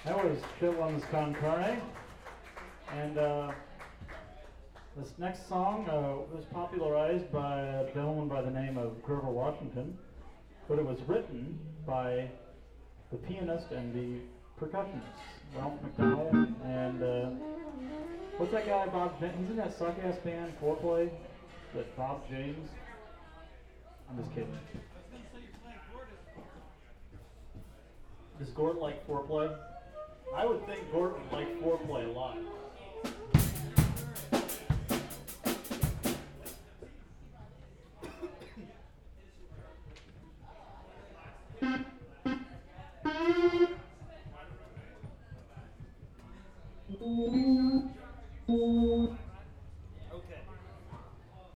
That was Chillums Con Carne. And this next song was popularized by a gentleman by the name of Grover Washington, but it was written by the pianist and the percussionist, Ralph McDonald, and what's that guy, Bob James? He's in that suck-ass band, Foreplay, that Bob James. I'm just kidding. Does Gordon like Foreplay? I would think Gordon would like Foreplay a lot.